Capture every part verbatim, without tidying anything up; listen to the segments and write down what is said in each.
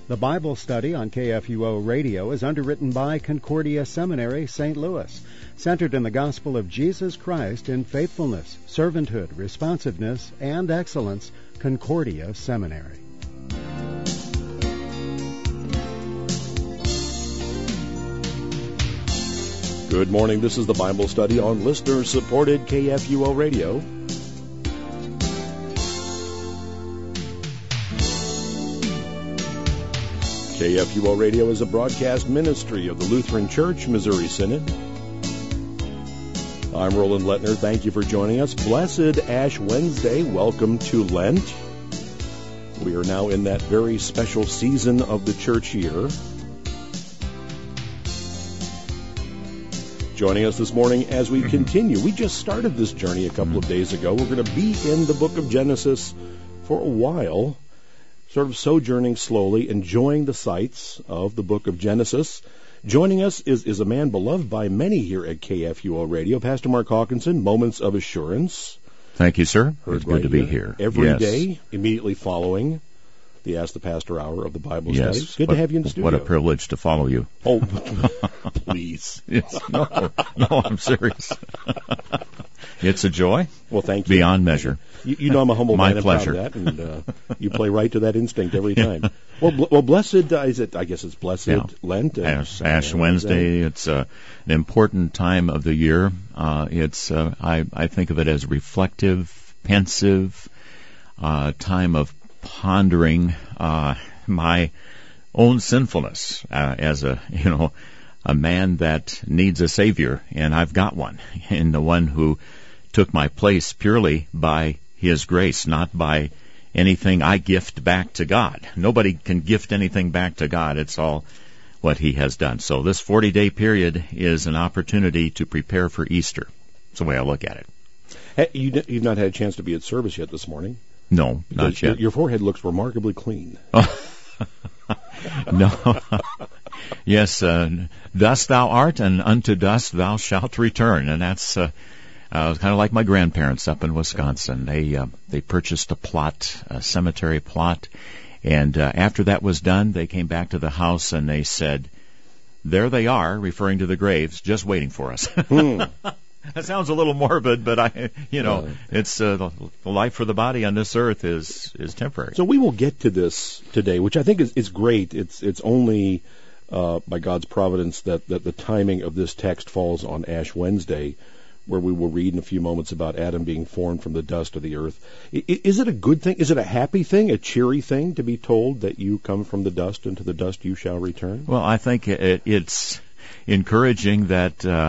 The Bible study on K F U O Radio is underwritten by Concordia Seminary, Saint Louis, centered in the gospel of Jesus Christ in faithfulness, servanthood, responsiveness, and excellence. Concordia Seminary. Good morning. This is the Bible study on listener-supported K F U O Radio. K F U O Radio is a broadcast ministry of the Lutheran Church, Missouri Synod. I'm Roland Lettner. Thank you for joining us. Blessed Ash Wednesday. Welcome to Lent. We are now in that very special season of the church year. Joining us this morning as we continue. We just started this journey a couple of days ago. We're going to be in the book of Genesis for a while, sort of sojourning slowly, enjoying the sights of the book of Genesis. Joining us is, is a man beloved by many here at K F U O Radio, Pastor Mark Hawkinson, Moments of Assurance. Thank you, sir. Heard It's good right to be here. here. Every yes. day, immediately following the Ask the Pastor hour of the Bible yes. study. Good what, to have you in the studio. What a privilege to follow you. Oh, please. Yes. No, no, I'm serious. It's a joy. Well, thank you. Beyond measure. You, you know I'm a humble My man. pleasure. I'm proud of that, and uh, you play right to that instinct every time. Well, bl- well, blessed uh, is it? I guess it's blessed Yeah. Lent. And, Ash, Ash uh, Wednesday. It's uh, an important time of the year. Uh, it's uh, I, I think of it as reflective, pensive, uh, time of pondering uh, my own sinfulness uh, as a you know a man that needs a savior, and I've got one, and the one who took my place purely by His grace, not by anything I gift back to God. Nobody can gift anything back to God. It's all what He has done. So this forty-day period is an opportunity to prepare for Easter. That's the way I look at it. Hey, you, you've not had a chance to be at service yet this morning. No, not your, yet. Your forehead looks remarkably clean. No. Yes, uh, dust thou art, and unto dust thou shalt return. And that's uh, uh, kind of like my grandparents up in Wisconsin. They uh, they purchased a plot, a cemetery plot, and uh, after that was done, they came back to the house and they said, "There they are," referring to the graves, just waiting for us. Hmm. That sounds a little morbid, but I, you know, Uh, it's uh, the, the life for the body on this earth is is temporary. So we will get to this today, which I think is, is great. It's it's only uh, by God's providence that, that the timing of this text falls on Ash Wednesday, where we will read in a few moments about Adam being formed from the dust of the earth. I, is it a good thing? Is it a happy thing, a cheery thing to be told that you come from the dust and to the dust you shall return? Well, I think it, it's encouraging that uh,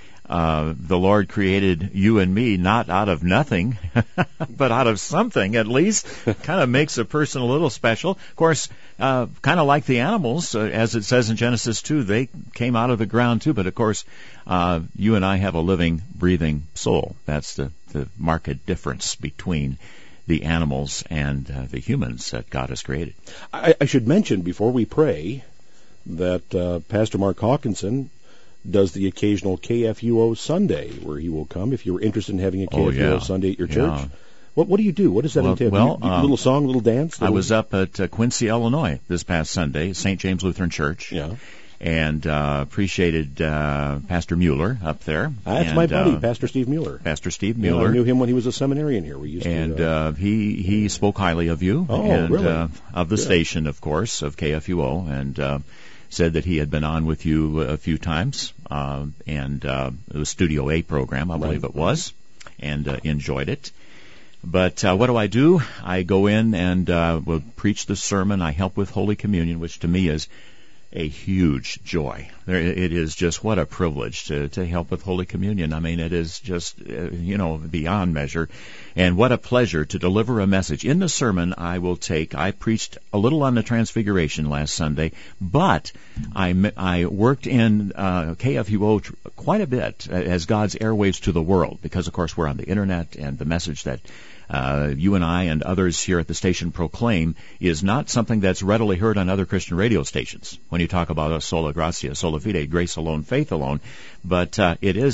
uh, the Lord created you and me not out of nothing, but out of something at least. Kind of makes a person a little special. Of course, uh, kind of like the animals, uh, as it says in Genesis two, they came out of the ground too. But of course, uh, you and I have a living, breathing soul. That's the, the marked difference between the animals and uh, the humans that God has created. I, I should mention before we pray that uh, Pastor Mark Hawkinson does the occasional K F U O Sunday, where he will come if you're interested in having a K F U O Oh, yeah. Sunday at your Yeah. church. What what do you do? What does that Well, entail? well, you, you, um, little song, little dance? I Little... was up at uh, Quincy, Illinois this past Sunday, Saint James Lutheran Church. Yeah. And uh, appreciated uh, Pastor Mueller up there. That's and, my buddy, uh, Pastor Steve Mueller. Pastor Steve Yeah, Mueller. I knew him when he was a seminarian here. We used and to. Uh, uh, he he spoke highly of you Oh, and really? uh, of the Good. station, of course, of K F U O, and uh, said that he had been on with you a few times, uh, and uh, it was Studio A program, I believe Right. it was, and uh, enjoyed it. But uh, what do I do? I go in and uh, will preach the sermon. I help with Holy Communion, which to me is a huge joy. There, it is just what a privilege to, to help with Holy Communion. I mean, it is just, uh, you know, beyond measure. And what a pleasure to deliver a message. In the sermon I will take, I preached a little on the Transfiguration last Sunday, but I, I worked in uh, K F U O tr- quite a bit as God's airwaves to the world, because, of course, we're on the Internet, and the message that Uh, you and I and others here at the station proclaim is not something that's readily heard on other Christian radio stations. When you talk about a sola gratia, sola fide, grace alone, faith alone, but uh, it is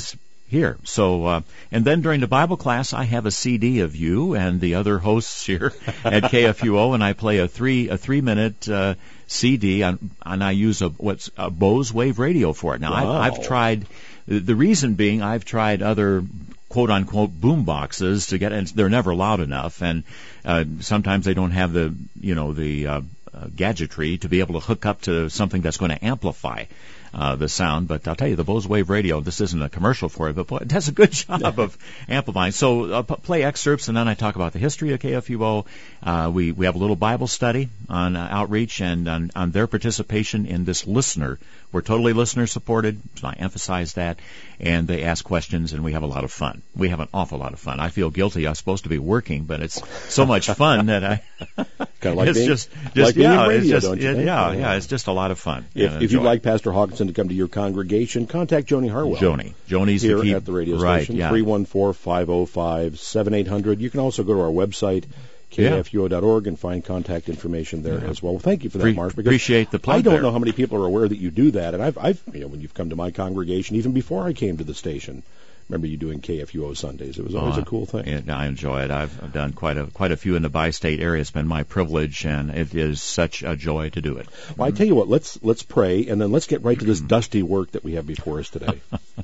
here. So, uh, and then during the Bible class, I have a C D of you and the other hosts here at K F U O, and I play a three a three minute uh, C D, on, and I use a what's a Bose Wave radio for it. Now, wow. I've, I've tried. The reason being, I've tried other quote unquote boom boxes to get, and they're never loud enough, and uh, sometimes they don't have the you know the uh, uh, gadgetry to be able to hook up to something that's going to amplify Uh, the sound. But I'll tell you, the Bose Wave radio, this isn't a commercial for it, but boy, it does a good job of amplifying. So I'll p- play excerpts, and then I talk about the history of K F U O. Uh, we, we have a little Bible study on uh, outreach and on, on their participation in this listener. We're totally listener-supported, so I emphasize that, and they ask questions, and we have a lot of fun. We have an awful lot of fun. I feel guilty. I'm supposed to be working, but it's so much fun that I... kind of like it's being, just, just like being yeah, in radio, it's just, don't you it, think? yeah, yeah, yeah, it's just a lot of fun. If, and if you'd enjoy. like Pastor Hawkinson to come to your congregation, contact Joni Harwell. Joni. Joni's here the key. at the radio Right, station, yeah. three one four, five oh five, seven eight hundred. You can also go to our website, K F U O dot org, and find contact information there Yeah. as well. Well, thank you for that, Pre- Marsh. Because appreciate the plug I don't there. know how many people are aware that you do that, and I've, I've, you know, when you've come to my congregation, even before I came to the station, remember you doing K F U O Sundays. It was always Oh, a cool thing. It, I enjoy it. I've, I've done quite a quite a few in the bi-state area. It's been my privilege, and it is such a joy to do it. Well, I tell you what, let's let's pray, and then let's get right to this dusty work that we have before us today.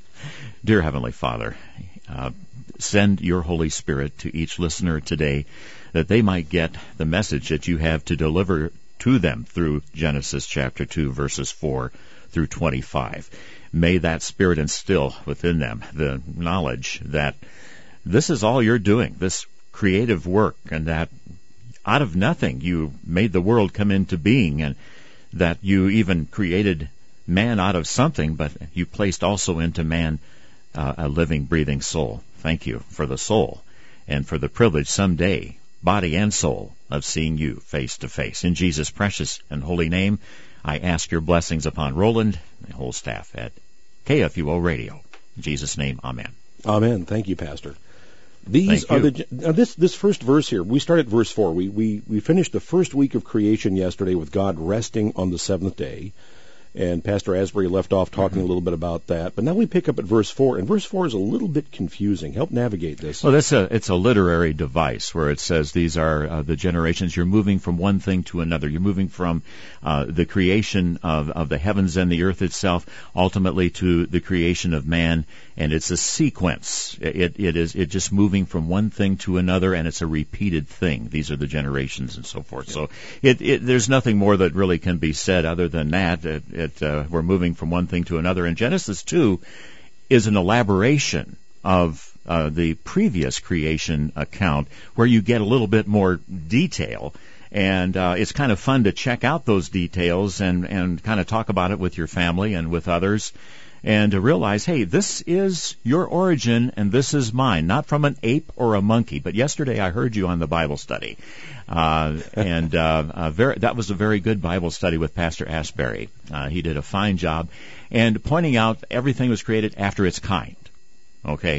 Dear Heavenly Father, uh, send your Holy Spirit to each listener today, that they might get the message that you have to deliver to them through Genesis chapter two, verses four through twenty-five. May that Spirit instill within them the knowledge that this is all you're doing, this creative work, and that out of nothing you made the world come into being, and that you even created man out of something, but you placed also into man uh, a living, breathing soul. Thank you for the soul and for the privilege someday, body and soul, of seeing you face to face. In Jesus' precious and holy name, I ask your blessings upon Roland and the whole staff at K F U O Radio. In Jesus' name, amen. Amen. Thank you, Pastor. These Thank are you. the now this this first verse here. We start at verse four. We we we finished the first week of creation yesterday with God resting on the seventh day, and Pastor Asbury left off talking Mm-hmm. a little bit about that. But now we pick up at verse four, and verse four is a little bit confusing. Help navigate this. Well, that's a it's a literary device where it says these are uh, the generations. You're moving from one thing to another. You're moving from uh, the creation of, of the heavens and the earth itself, ultimately to the creation of man, and it's a sequence. It it is it just moving from one thing to another, and it's a repeated thing. These are the generations and so forth. So it, it there's nothing more that really can be said other than that. It, it uh, we're moving from one thing to another. And Genesis two is an elaboration of uh, the previous creation account, where you get a little bit more detail. And uh, it's kind of fun to check out those details and, and kind of talk about it with your family and with others, and to realize, hey, this is your origin and this is mine, not from an ape or a monkey. But yesterday I heard you on the Bible study, uh, and uh, uh, very, that was a very good Bible study with Pastor Asbury. Uh, he did a fine job, and pointing out everything was created after its kind. Okay,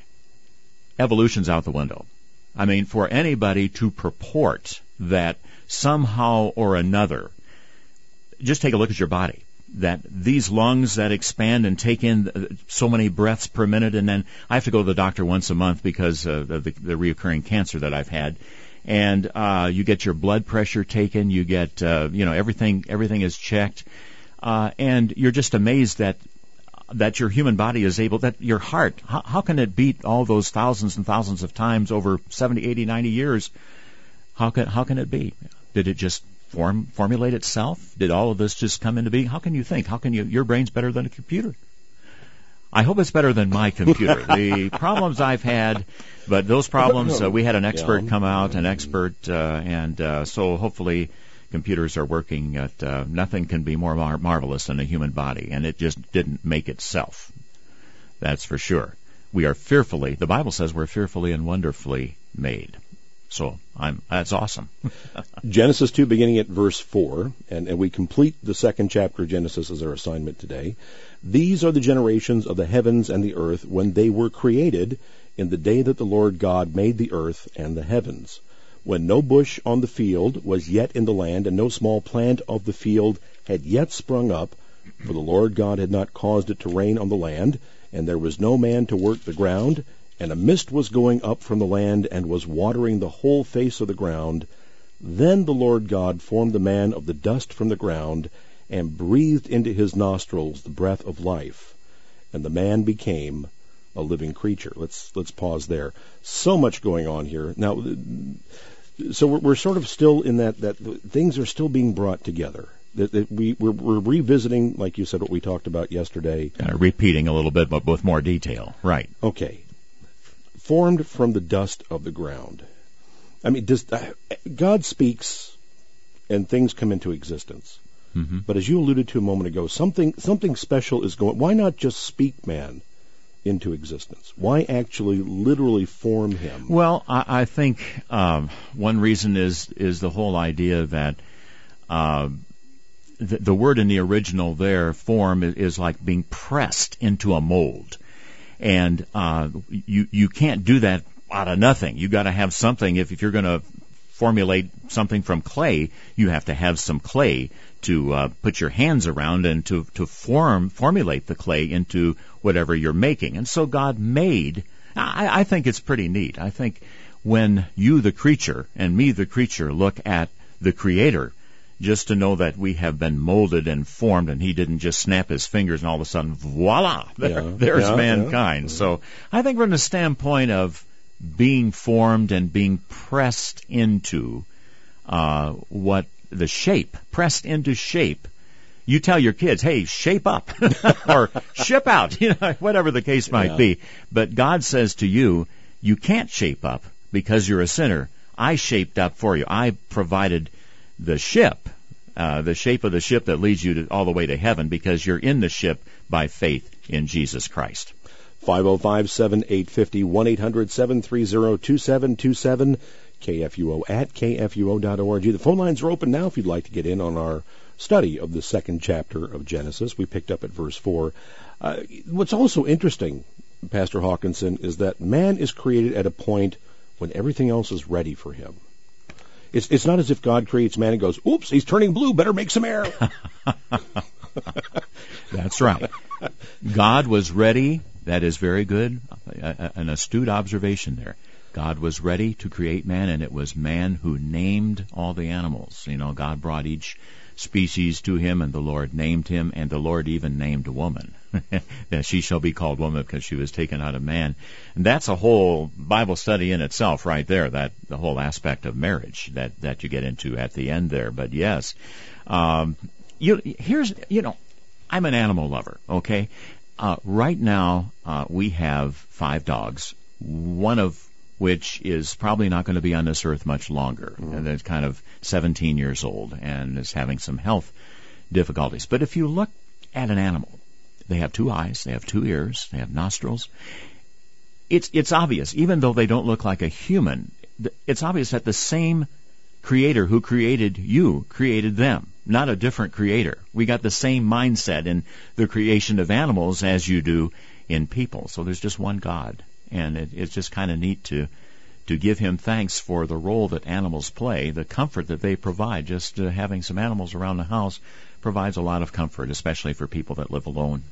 evolution's out the window. I mean, for anybody to purport that somehow or another, just take a look at your body, that these lungs that expand and take in so many breaths per minute, and then I have to go to the doctor once a month because of the, the reoccurring cancer that I've had, and uh, you get your blood pressure taken, you get, uh, you know, everything, everything is checked, uh, and you're just amazed that that your human body is able, that your heart, how, how can it beat all those thousands and thousands of times over seventy, eighty, ninety years? How can how can it be? Did it just form formulate itself? Did all of this just come into being? How can you think? How can you? Your brain's better than a computer. I hope it's better than my computer. The problems I've had, but those problems, uh, we had an expert Yeah. come out, an expert, uh, and uh, so hopefully computers are working at, uh, nothing can be more mar- marvelous than a human body, and it just didn't make itself. That's for sure. We are fearfully, the Bible says we're fearfully and wonderfully made. So I'm, that's awesome. Genesis two, beginning at verse four, and, and we complete the second chapter of Genesis as our assignment today. These are the generations of the heavens and the earth when they were created in the day that the Lord God made the earth and the heavens, when no bush on the field was yet in the land, and no small plant of the field had yet sprung up, for the Lord God had not caused it to rain on the land, and there was no man to work the ground, and a mist was going up from the land, and was watering the whole face of the ground. Then the Lord God formed the man of the dust from the ground, and breathed into his nostrils the breath of life, and the man became a living creature. Let's let's pause there. So much going on here. Now, so we're, we're sort of still in that, that things are still being brought together. That, that we, we're, we're revisiting, like you said, what we talked about yesterday. Kind of repeating a little bit, but with more detail. Right. Okay. Formed from the dust of the ground. I mean, does, uh, God speaks and things come into existence. Mm-hmm. But as you alluded to a moment ago, something something special is going. Why not just speak man into existence? Why actually literally form him? Well, I, I think um, one reason is is the whole idea that uh, the, the word in the original there, form, is, is like being pressed into a mold, and uh, you you can't do that out of nothing. You got to have something. If if you're going to formulate something from clay, you have to have some clay to uh, put your hands around and to, to form formulate the clay into whatever you're making. And so God made, I, I think it's pretty neat. I think when you, the creature, and me, the creature, look at the Creator, just to know that we have been molded and formed, and He didn't just snap His fingers and all of a sudden, voila, there, yeah, there's yeah, mankind. Yeah. So I think from the standpoint of being formed and being pressed into uh, what the shape, pressed into shape. You tell your kids, hey, shape up or ship out, you know, whatever the case might yeah. be. But God says to you, you can't shape up because you're a sinner. I shaped up for you. I provided the ship, uh, the shape of the ship that leads you to, all the way to heaven, because you're in the ship by faith in Jesus Christ. five oh five, seven eight five oh, one eight hundred, seven three zero, two seven two seven, K F U O at K F U O dot org. The phone lines are open now if you'd like to get in on our study of the second chapter of Genesis. We picked up at verse four. Uh, what's also interesting, Pastor Hawkinson, is that man is created at a point when everything else is ready for him. It's, it's not as if God creates man and goes, oops, he's turning blue, better make some air. That's right. God was ready. That is very good. An astute observation there. God was ready to create man, and it was man who named all the animals. You know, God brought each species to him, and the Lord named him, and the Lord even named woman. That she shall be called woman because she was taken out of man. And that's a whole Bible study in itself right there, that the whole aspect of marriage that, that you get into at the end there. But yes, um, you, here's, you know, I'm an animal lover, okay? Uh, right now, uh, we have five dogs, one of which is probably not going to be on this earth much longer. Mm-hmm. And it's kind of seventeen years old and is having some health difficulties. But if you look at an animal, they have two eyes, they have two ears, they have nostrils. It's, it's obvious, even though they don't look like a human, it's obvious that the same Creator who created you created them, not a different creator. We got the same mindset in the creation of animals as you do in people. So there's just one God. And it, it's just kind of neat to to give Him thanks for the role that animals play, the comfort that they provide. Just uh, having some animals around the house provides a lot of comfort, especially for people that live alone.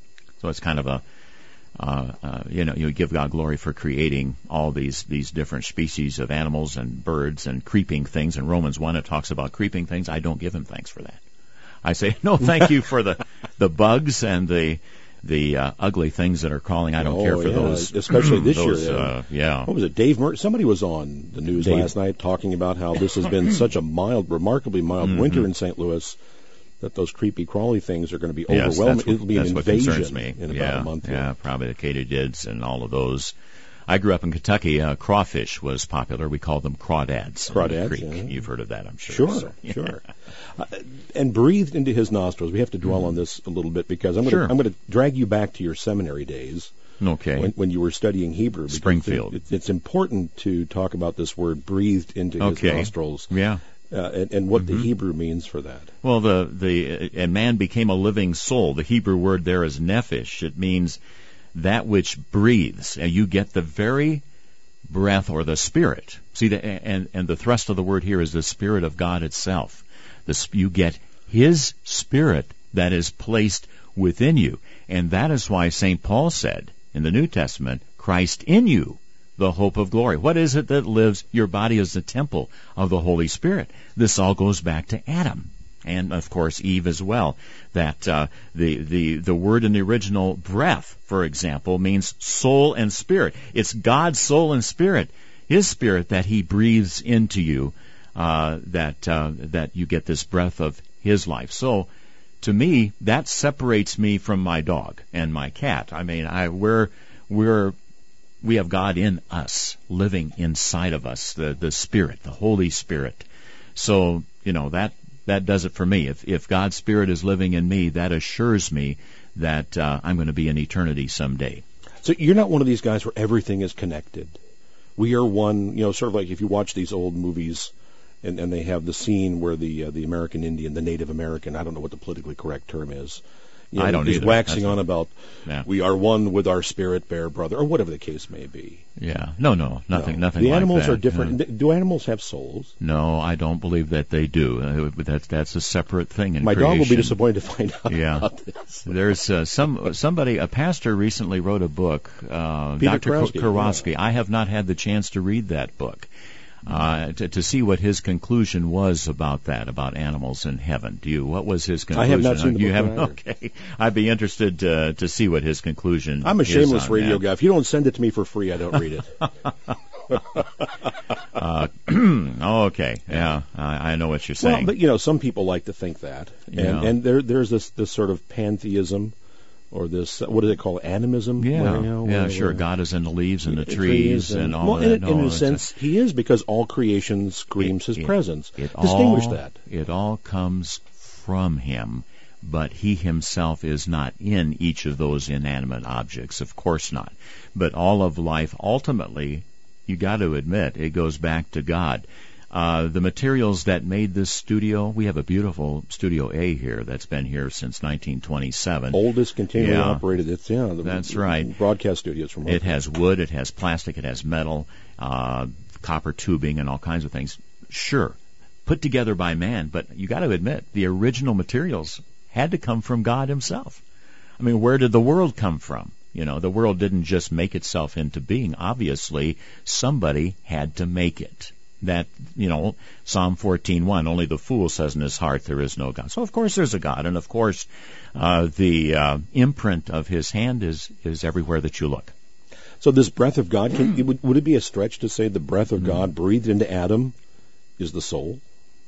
So it's kind of a, uh, uh, you know, you give God glory for creating all these these different species of animals and birds and creeping things. In Romans one, it talks about creeping things. I don't give Him thanks for that. I say, no, thank you for the, the bugs and the the uh, ugly things that are crawling. I don't oh, care for yeah. those. Especially this those, year. Uh, yeah. What was it? Dave Mur- Somebody was on the news Dave. last night talking about how this has been such a mild, remarkably mild mm-hmm. winter in Saint Louis that those creepy crawly things are going to be yes, overwhelming. That's what, It'll be that's an what invasion concerns me. in yeah, about a month. Yeah, probably the katydids and all of those. I grew up in Kentucky. Uh, crawfish was popular. We called them crawdads. Crawdads, yeah. yeah. You've heard of that, I'm sure. Sure, so, yeah. sure. Uh, and breathed into His nostrils. We have to dwell mm-hmm. on this a little bit because I'm going sure. I'm going to drag you back to your seminary days. Okay. When, when you were studying Hebrew. Springfield. It, it's important to talk about this word breathed into okay. His nostrils. Yeah. Uh, and, and what mm-hmm. the Hebrew means for that. Well, the the and man became a living soul. The Hebrew word there is nephesh. It means that which breathes. And you get the very breath or the spirit. See, the, and and the thrust of the word here is the Spirit of God itself. The you get His Spirit that is placed within you. And that is why Saint Paul said in the New Testament, Christ in you, the hope of glory. What is it that lives? Your body is the temple of the Holy Spirit. This all goes back to Adam. And, of course, Eve as well. That uh, the, the, the word in the original, breath, for example, means soul and spirit. It's God's soul and spirit, His spirit, that He breathes into you, uh, that uh, that you get this breath of His life. So, to me, that separates me from my dog and my cat. I mean, I we're we're we have God in us, living inside of us, the the Spirit, the Holy Spirit. So, you know, that that does it for me. If if God's Spirit is living in me, that assures me that uh, I'm going to be in eternity someday. So you're not one of these guys where everything is connected. We are one, you know, sort of like if you watch these old movies, and, and they have the scene where the uh, the American Indian, the Native American, I don't know what the politically correct term is. You know, I don't he's either. waxing That's on what, about yeah. we are one with our spirit bear brother, or whatever the case may be. Yeah. No, no, nothing, no. nothing The like animals that. are different. No. Do animals have souls? No, I don't believe that they do. Uh, that's that's a separate thing in My creation. dog will be disappointed to find out yeah. about this. There's uh, some somebody, a pastor recently wrote a book, uh, Peter Doctor Kurowski, Kurowski. yeah. I have not had the chance to read that book. Uh, to, to see what his conclusion was about that, about animals in heaven. Do you? What was his conclusion? I have not seen the you book haven't? either. Okay, I'd be interested to to see what his conclusion. I'm a shameless is on radio that. guy. If you don't send it to me for free, I don't read it. uh, okay, yeah, I, I know what you're saying. Well, but you know, some people like to think that, and Yeah. and there there's this this sort of pantheism, or this what do they call it, animism? Yeah, where, you know, yeah, where- sure. where- God is in the leaves and the the trees and, all well, that. in, No, in a it's sense, he is, because all creation screams It- his it- presence. It Distinguish all, that. It all comes from him, but he himself is not in each of those inanimate objects. Of course not. But all of life, ultimately, you got to admit, it goes back to God. Uh, the materials that made this studio, we have a beautiful Studio A here that's been here since nineteen twenty-seven. Oldest continually Yeah. operated. It's yeah. The, That's right. Broadcast studios from. It has wood, it has plastic, it has metal, uh, copper tubing, and all kinds of things. Sure, put together by man, but you got to admit, the original materials had to come from God Himself. I mean, where did the world come from? You know, the world didn't just make itself into being. Obviously, somebody had to make it. That, you know, Psalm fourteen one, only the fool says in his heart there is no God. So, of course, there's a God, and, of course, uh, the uh, imprint of His hand is, is everywhere that you look. So this breath of God, can, would, would it be a stretch to say the breath of God breathed into Adam is the soul?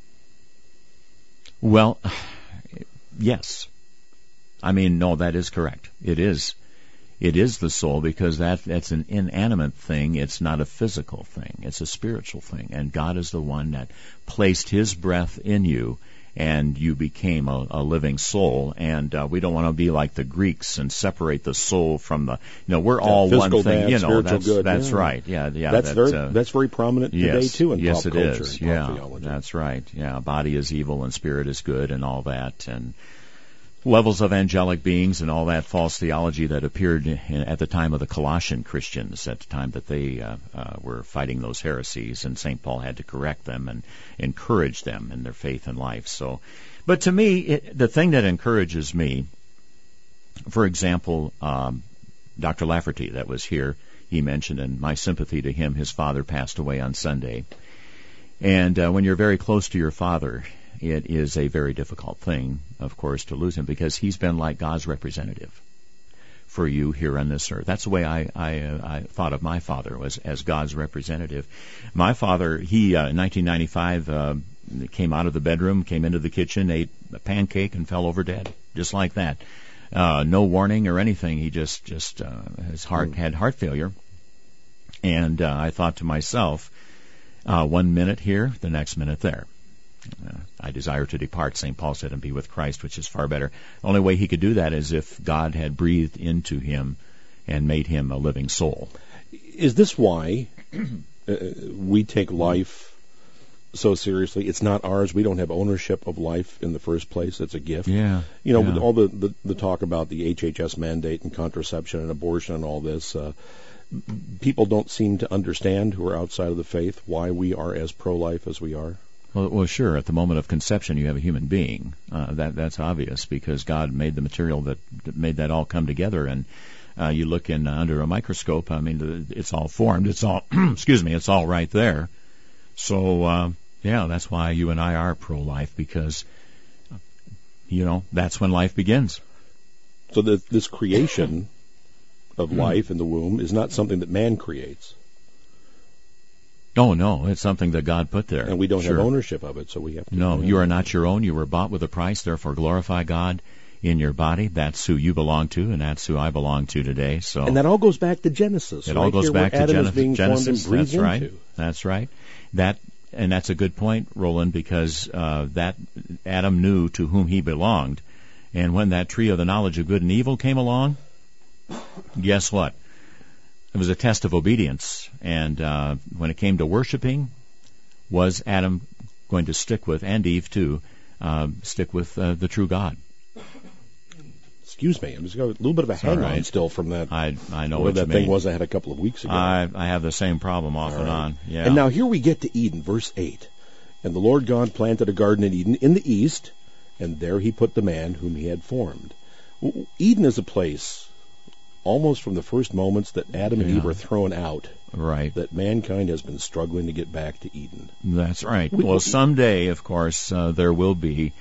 Well, yes. I mean, no, that is correct. It is. It is the soul, because that that's an inanimate thing. It's not a physical thing. It's a spiritual thing. And God is the one that placed His breath in you, and you became a, a living soul. And uh, we don't want to be like the Greeks and separate the soul from the, you know, we're all one physical thing. bad, you know, spiritual that's good, that's yeah. right. Yeah, yeah. That's that, very uh, that's very prominent today yes, too in yes, pop it culture is. and Yeah, pop theology. that's right. Yeah, body is evil and spirit is good and all that, and levels of angelic beings and all that false theology that appeared in, at the time of the Colossian Christians, at the time that they uh, uh, were fighting those heresies, and Saint Paul had to correct them and encourage them in their faith and life. So, but to me, it, the thing that encourages me, for example, um, Doctor Lafferty that was here, he mentioned, and my sympathy to him, his father passed away on Sunday. And uh, when you're very close to your father, it is a very difficult thing, of course, to lose him, because he's been like God's representative for you here on this earth. That's the way I I, uh, I thought of my father, was as God's representative. My father, he uh, in nineteen ninety-five uh, came out of the bedroom, came into the kitchen, ate a pancake, and fell over dead, just like that. Uh, no warning or anything. He just just uh, his heart had heart failure, and uh, I thought to myself, uh, one minute here, the next minute there. Uh, I desire to depart, Saint Paul said, and be with Christ, which is far better. The only way he could do that is if God had breathed into him and made him a living soul. Is this why uh, we take life so seriously? It's not ours. We don't have ownership of life in the first place. It's a gift. Yeah. You know, yeah. with all the, the, the talk about the H H S mandate and contraception and abortion and all this, uh, people don't seem to understand, who are outside of the faith, why we are as pro-life as we are. Well, well, sure. At the moment of conception, you have a human being. Uh, that that's obvious because God made the material that, that made that all come together. And uh, you look in uh, under a microscope. I mean, it's all formed. It's all excuse me. It's all right there. So uh, yeah, that's why you and I are pro-life because you know that's when life begins. So the, this creation of life in the womb is not something that man creates. Oh, no, it's something that God put there. And we don't sure. have ownership of it, so we have to... No, you are not your own. You were bought with a price, therefore glorify God in your body. That's who you belong to, and that's who I belong to today. So, and that all goes back to Genesis. It right all goes here back where to Adam is being Genesis. formed and That's right. into. That's right. That And that's a good point, Roland, because uh, that Adam knew to whom he belonged. And when that tree of the knowledge of good and evil came along, guess what? It was a test of obedience. And uh, when it came to worshiping, was Adam going to stick with, and Eve too, uh, stick with uh, the true God? Excuse me, I'm just got a little bit of a hang-on right. still from that. I I know what what that you thing mean. was I had a couple of weeks ago. I I have the same problem off All and right. on. Yeah. And now here we get to Eden, verse eight. And the Lord God planted a garden in Eden in the east, and there he put the man whom he had formed. Eden is a place, almost from the first moments that Adam and yeah. Eve were thrown out, right, that mankind has been struggling to get back to Eden. That's right. We, well, someday, of course, uh, there will be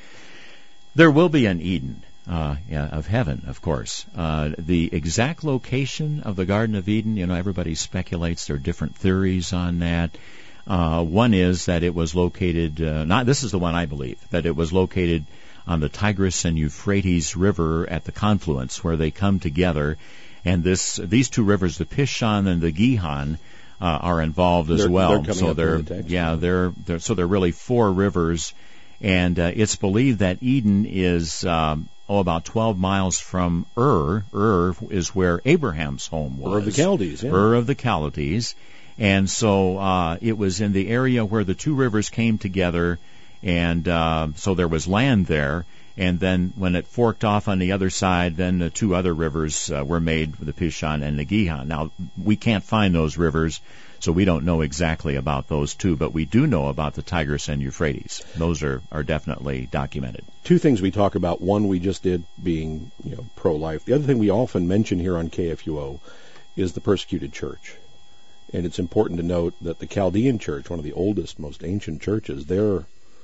there will be an Eden uh, yeah, of heaven, of course. Uh, the exact location of the Garden of Eden, you know, everybody speculates. There are different theories on that. Uh, one is that it was located, uh, not this is the one I believe, that it was located on the Tigris and Euphrates River at the confluence where they come together. And this these two rivers, the Pishon and the Gihon, uh, are involved as they're, well. They're so they're the text, yeah, they're, they're so they're really four rivers, and uh, it's believed that Eden is um, oh about twelve miles from Ur. Ur is where Abraham's home was. Ur of the Chaldees. Yeah. Ur of the Chaldees, and so uh, it was in the area where the two rivers came together, and uh, so there was land there. And then when it forked off on the other side, then the two other rivers uh, were made, the Pishon and the Gihon. Now, we can't find those rivers, so we don't know exactly about those two, but we do know about the Tigris and Euphrates. Those are, are definitely documented. Two things we talk about. One we just did being you know pro-life. The other thing we often mention here on K F U O is the persecuted church. And it's important to note that the Chaldean church, one of the oldest, most ancient churches, they're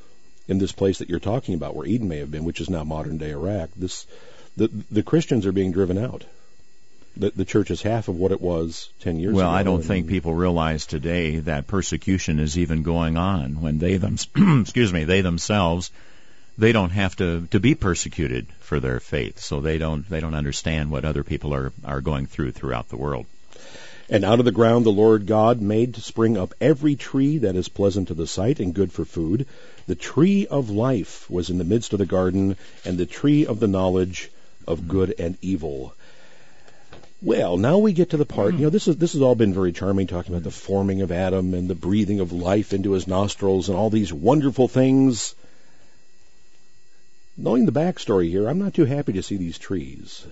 in this place that you're talking about, where Eden may have been, which is now modern-day Iraq. This, the the Christians are being driven out. The, the church is half of what it was ten years well, ago. Well, I don't think people realize today that persecution is even going on when they them excuse me they themselves they don't have to, to be persecuted for their faith, so they don't they don't understand what other people are are going through throughout the world. And out of the ground the Lord God made to spring up every tree that is pleasant to the sight and good for food. The tree of life was in the midst of the garden, and the tree of the knowledge of good and evil. Well, now we get to the part, you know, this is this has all been very charming, talking about the forming of Adam and the breathing of life into his nostrils and all these wonderful things. Knowing the backstory here, I'm not too happy to see these trees,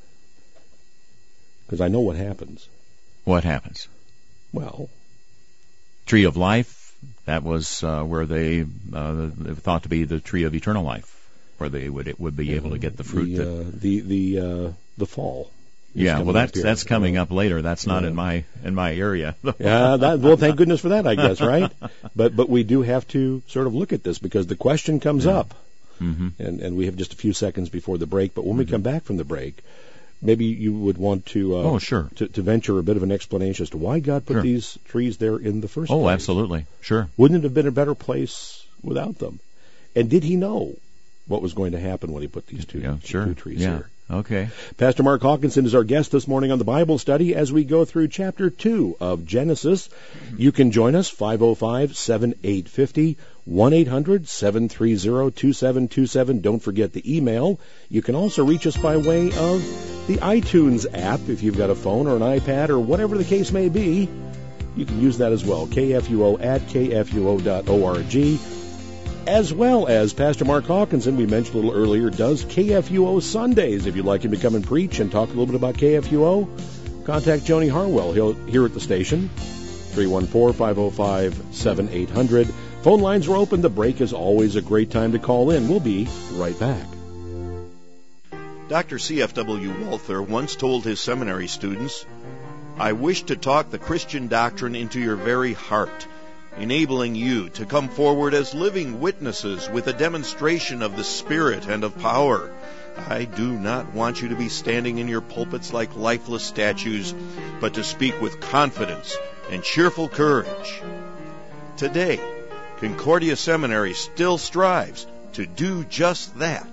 because I know what happens. What happens? Well, tree of life. That was uh, where they, uh, they thought to be the tree of eternal life, where they would it would be able to get the fruit. The that, uh, the the, uh, the fall. Yeah, well, that's that's coming uh, up later. That's not yeah. in my in my area. yeah, that, well, thank goodness for that, I guess, right? But but we do have to sort of look at this, because the question comes yeah. up, mm-hmm. and and we have just a few seconds before the break. But when mm-hmm. we come back from the break, maybe you would want to uh, oh sure to, to venture a bit of an explanation as to why God put sure. these trees there in the first oh, place. Oh, absolutely, sure. Wouldn't it have been a better place without them? And did he know what was going to happen when he put these two, yeah, sure. two trees yeah. here? Okay. Pastor Mark Hawkinson is our guest this morning on the Bible study as we go through chapter two of Genesis. You can join us, five oh five, seven eight five oh, one eight hundred, seven three zero, two seven two seven. Don't forget the email. You can also reach us by way of the iTunes app if you've got a phone or an iPad or whatever the case may be. You can use that as well, K F U O at K F U O dot org. As well as Pastor Mark Hawkinson, we mentioned a little earlier, does K F U O Sundays. If you'd like him to come and preach and talk a little bit about K F U O, contact Joni Harwell. He'll here at the station, three one four, five oh five, seven eight hundred, Phone lines are open. The break is always a great time to call in. We'll be right back. Doctor C F W Walther once told his seminary students, "I wish to talk the Christian doctrine into your very heart, enabling you to come forward as living witnesses with a demonstration of the Spirit and of power. I do not want you to be standing in your pulpits like lifeless statues, but to speak with confidence and cheerful courage." Today, Concordia Seminary still strives to do just that.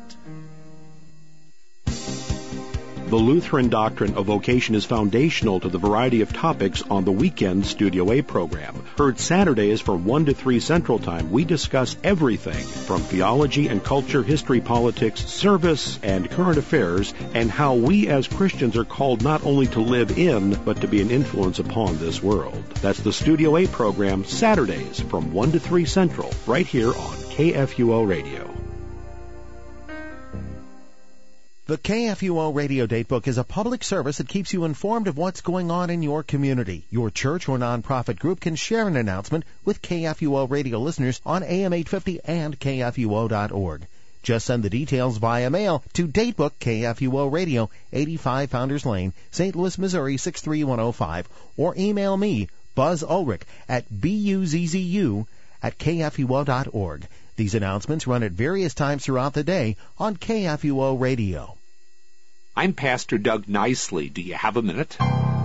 The Lutheran doctrine of vocation is foundational to the variety of topics on the weekend Studio A program. Heard Saturdays from one to three Central Time, we discuss everything from theology and culture, history, politics, service, and current affairs, and how we as Christians are called not only to live in, but to be an influence upon this world. That's the Studio A program, Saturdays from one to three Central, right here on K F U O Radio. The K F U O Radio Datebook is a public service that keeps you informed of what's going on in your community. Your church or nonprofit group can share an announcement with K F U O Radio listeners on A M eight fifty and K F U O dot org. Just send the details via mail to Datebook K F U O Radio, eighty-five Founders Lane, Saint Louis, Missouri six three one oh five, or email me, Buzz Ulrich, at buzzu at K F U O dot org. These announcements run at various times throughout the day on K F U O Radio. I'm Pastor Doug Nicely. Do you have a minute?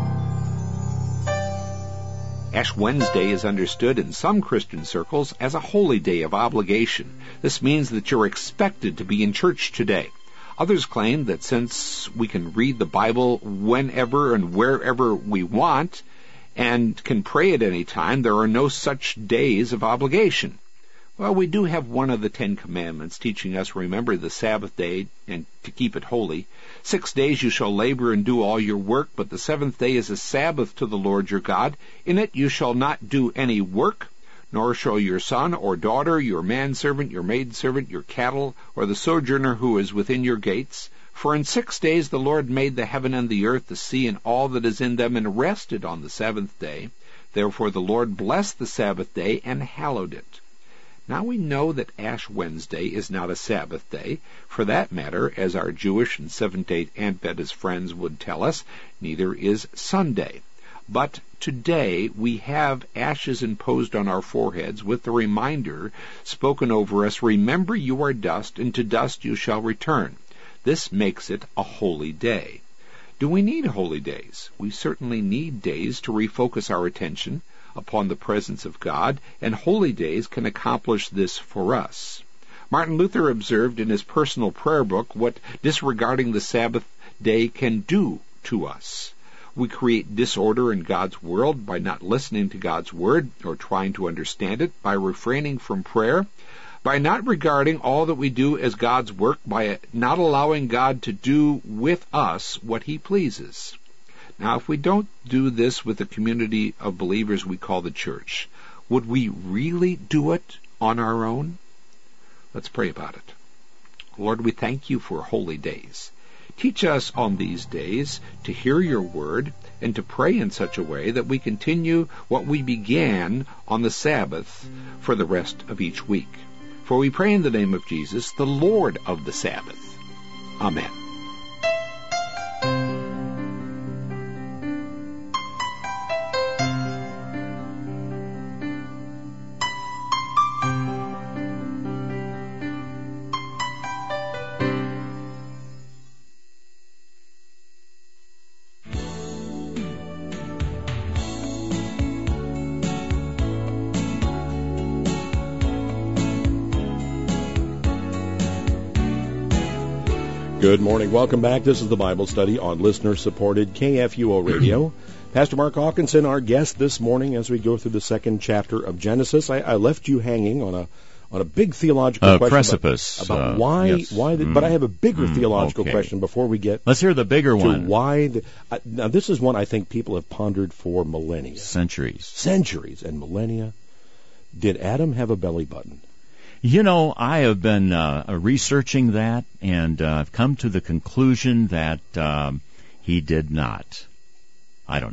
Ash Wednesday is understood in some Christian circles as a holy day of obligation. This means that you're expected to be in church today. Others claim that since we can read the Bible whenever and wherever we want and can pray at any time, there are no such days of obligation. Well, we do have one of the Ten Commandments teaching us remember the Sabbath day and to keep it holy. Six days you shall labor and do all your work, but the seventh day is a Sabbath to the Lord your God. In it you shall not do any work, nor shall your son or daughter, your manservant, your maidservant, your cattle, or the sojourner who is within your gates. For in six days the Lord made the heaven and the earth, the sea, and all that is in them, and rested on the seventh day. Therefore the Lord blessed the Sabbath day and hallowed it. Now we know that Ash Wednesday is not a Sabbath day. For that matter, as our Jewish and Seventh-day Adventist friends would tell us, neither is Sunday. But today we have ashes imposed on our foreheads with the reminder spoken over us, remember you are dust, and to dust you shall return. This makes it a holy day. Do we need holy days? We certainly need days to refocus our attention upon the presence of God, and holy days can accomplish this for us. Martin Luther observed in his personal prayer book what disregarding the Sabbath day can do to us. We create disorder in God's world by not listening to God's word or trying to understand it, by refraining from prayer, by not regarding all that we do as God's work, by not allowing God to do with us what he pleases. Now, if we don't do this with the community of believers we call the church, would we really do it on our own? Let's pray about it. Lord, we thank you for holy days. Teach us on these days to hear your word and to pray in such a way that we continue what we began on the Sabbath for the rest of each week. For we pray in the name of Jesus, the Lord of the Sabbath. Amen. Good morning. Welcome back. This is the Bible study on listener-supported K F U O Radio. Pastor Mark Hawkinson, our guest this morning as we go through the second chapter of Genesis. I, I left you hanging on a on a big theological uh, question precipice about, about uh, why yes. why. The, mm. But I have a bigger mm, theological okay. question before we get. Let's hear the bigger to one. Why? The, uh, now this is one I think people have pondered for millennia, centuries, centuries, and millennia. Did Adam have a belly button? You know, I have been uh, researching that, and uh, I've come to the conclusion that um, he did not. I don't know.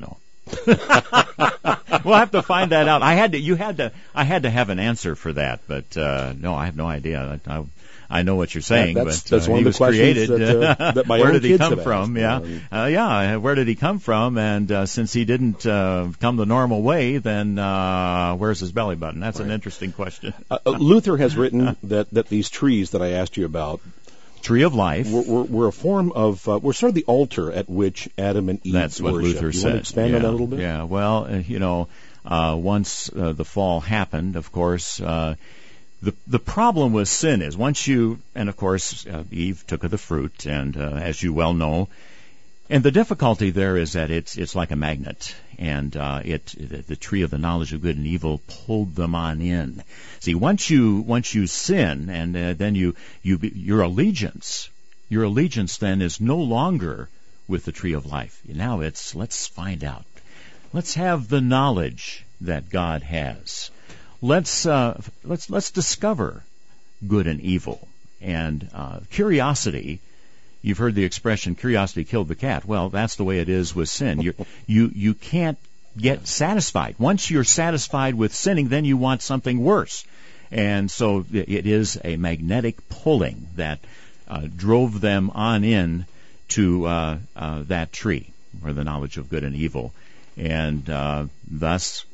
We'll have to find that out. I had to. You had to. I had to have an answer for that, but uh, no, I have no idea. I, I, I know what you're saying, that, that's, but that's uh, one he of the was questions created. that, uh, that my where own did he kids come have from? asked. Yeah, uh, yeah. Where did he come from? And uh, since he didn't uh, come the normal way, then uh, where's his belly button? That's right. An interesting question. uh, Luther has written that that these trees that I asked you about, tree of life, were, were, were a form of uh, were sort of the altar at which Adam and Eve That's what worshiped. Luther you said. Want to expand yeah. on that a little bit? Yeah. Well, uh, you know, uh, once uh, the fall happened, of course. Uh, The the problem with sin is once you, and of course uh, Eve took of the fruit, and uh, as you well know, and the difficulty there is that it's it's like a magnet, and uh, it the, the tree of the knowledge of good and evil pulled them on in. See, once you once you sin, and uh, then you you be, your allegiance your allegiance then is no longer with the tree of life. Now it's let's find out, let's have the knowledge that God has. Let's uh, let's let's discover good and evil, and uh, curiosity. You've heard the expression "curiosity killed the cat." Well, that's the way it is with sin. You you you can't get satisfied. Once you're satisfied with sinning, then you want something worse, and so it is a magnetic pulling that uh, drove them on in to uh, uh, that tree, or the knowledge of good and evil, and uh, thus.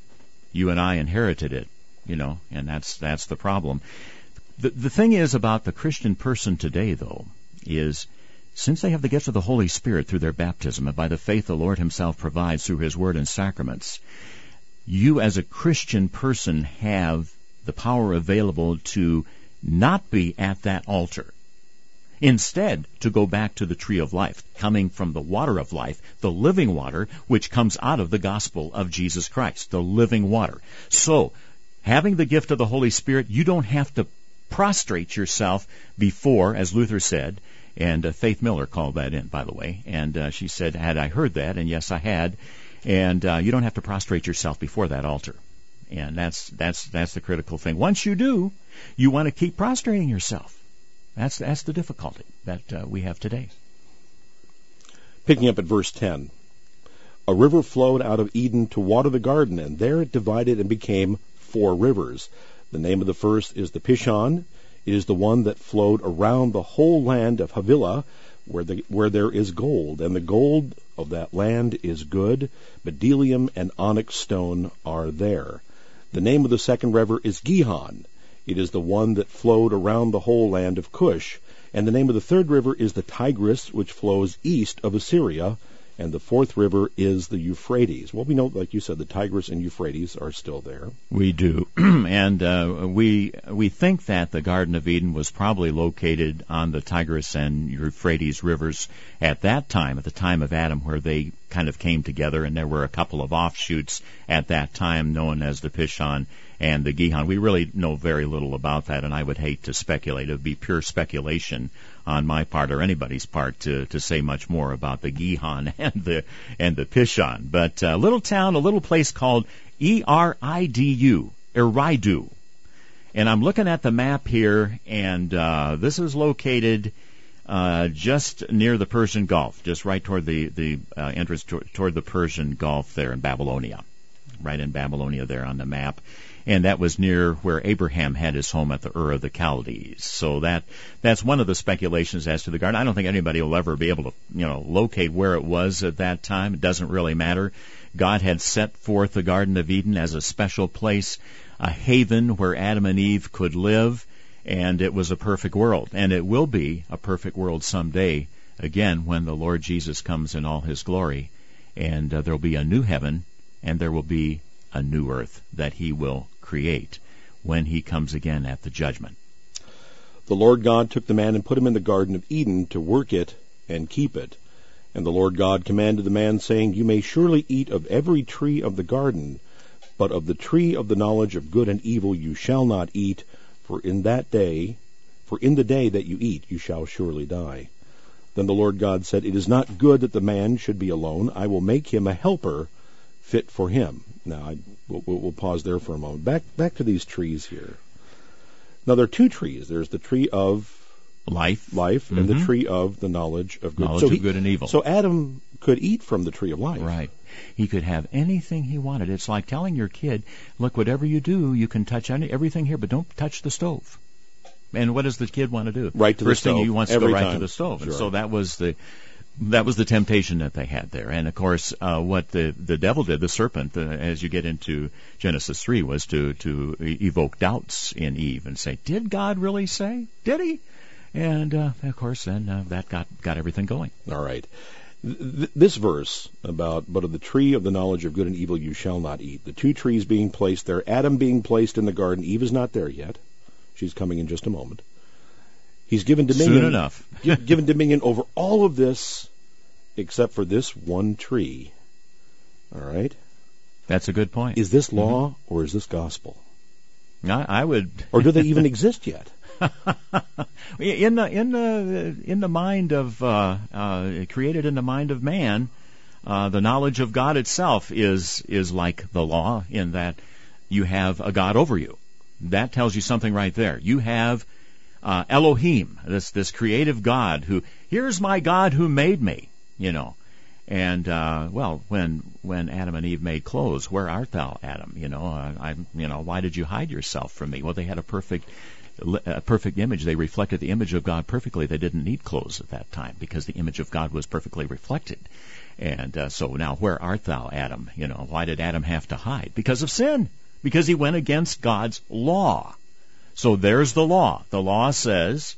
You and I inherited it, you know, and that's that's the problem. The the thing is about the Christian person today, though, is since they have the gift of the Holy Spirit through their baptism and by the faith the Lord Himself provides through His Word and sacraments, you as a Christian person have the power available to not be at that altar. Instead, to go back to the tree of life, coming from the water of life, the living water, which comes out of the gospel of Jesus Christ, the living water. So, having the gift of the Holy Spirit, you don't have to prostrate yourself before, as Luther said, and uh, Faith Miller called that in, by the way, and uh, she said, had I heard that? And yes, I had. And uh, you don't have to prostrate yourself before that altar. And that's that's that's the critical thing. Once you do, you want to keep prostrating yourself. That's that's the difficulty that uh, we have today. Picking up at verse ten. A river flowed out of Eden to water the garden, and there it divided and became four rivers. The name of the first is the Pishon. It is the one that flowed around the whole land of Havilah, where the where there is gold, and the gold of that land is good. Bdellium and onyx stone are there. The name of the second river is Gihon. It is the one that flowed around the whole land of Cush. And the name of the third river is the Tigris, which flows east of Assyria. And the fourth river is the Euphrates. Well, we know, like you said, the Tigris and Euphrates are still there. We do. and uh, we we think that the Garden of Eden was probably located on the Tigris and Euphrates rivers at that time, at the time of Adam, where they kind of came together, and there were a couple of offshoots at that time known as the Pishon and the Gihon. We really know very little about that, and I would hate to speculate. It would be pure speculation on my part or anybody's part to, to say much more about the Gihon and the and the Pishon. But a little town, a little place called E R I D U, Eridu. And I'm looking at the map here, and uh, this is located uh, just near the Persian Gulf, just right toward the, the uh, entrance to, toward the Persian Gulf there in Babylonia, right in Babylonia there on the map. And that was near where Abraham had his home at the Ur of the Chaldees. So that that's one of the speculations as to the garden. I don't think anybody will ever be able to, you know, locate where it was at that time. It doesn't really matter. God had set forth the Garden of Eden as a special place, a haven where Adam and Eve could live, and it was a perfect world. And it will be a perfect world someday, again, when the Lord Jesus comes in all His glory. And uh, there will be a new heaven, and there will be a new earth that He will create when He comes again at the judgment. The Lord God took the man and put him in the Garden of Eden to work it and keep it. And the Lord God commanded the man, saying, You may surely eat of every tree of the garden, but of the tree of the knowledge of good and evil you shall not eat, for in that day, for in the day that you eat you shall surely die. Then the Lord God said, It is not good that the man should be alone. I will make him a helper fit for him. Now, I, we'll, we'll pause there for a moment. Back back to these trees here. Now, there are two trees. There's the tree of life, life, mm-hmm. and the tree of the knowledge of good. Knowledge so of he, good and evil. So Adam could eat from the tree of life. Right. He could have anything he wanted. It's like telling your kid, look, whatever you do, you can touch any, everything here, but don't touch the stove. And what does the kid want to do? Right to First the stove. thing he wants every to go right time. to the stove. Sure. And so that was the that was the temptation that they had there. And of course, uh, what the the devil did, the serpent, uh, as you get into Genesis three, was to to evoke doubts in Eve and say, did God really say? Did he? And uh, of course, then uh, that got got everything going. All right. Th- this verse about, but of the tree of the knowledge of good and evil you shall not eat. The two trees being placed there, Adam being placed in the garden. Eve is not there yet. She's coming in just a moment. He's given dominion. Soon enough. given dominion over all of this, except for this one tree. All right. That's a good point. Is this law mm-hmm. or is this gospel? I, I would. Or do they even exist yet? in the in the in the mind of uh, uh, created in the mind of man, uh, the knowledge of God itself is is like the law in that you have a God over you. That tells you something right there. You have uh, Elohim, this this creative God who, here's my God who made me, you know. And uh, well, when when Adam and Eve made clothes, where art thou, Adam? You know, uh, I you know, why did you hide yourself from me? Well, they had a perfect a perfect image. They reflected the image of God perfectly. They didn't need clothes at that time because the image of God was perfectly reflected. And uh, so now, where art thou, Adam? You know, why did Adam have to hide? Because of sin. Because he went against God's law. So there's the law. The law says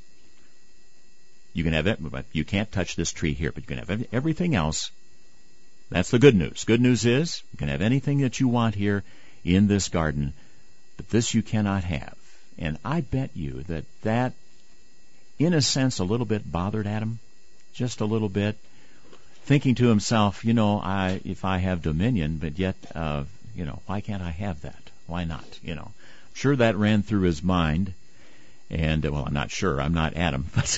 you can have it, but you can't touch this tree here, but you can have everything else. That's the good news. Good news is you can have anything that you want here in this garden, but this you cannot have. And I bet you that that, in a sense, a little bit bothered Adam, just a little bit, thinking to himself, you know, I if I have dominion, but yet, uh, you know, why can't I have that? Why not? You know, I'm sure that ran through his mind. And, well, I'm not sure. I'm not Adam. But,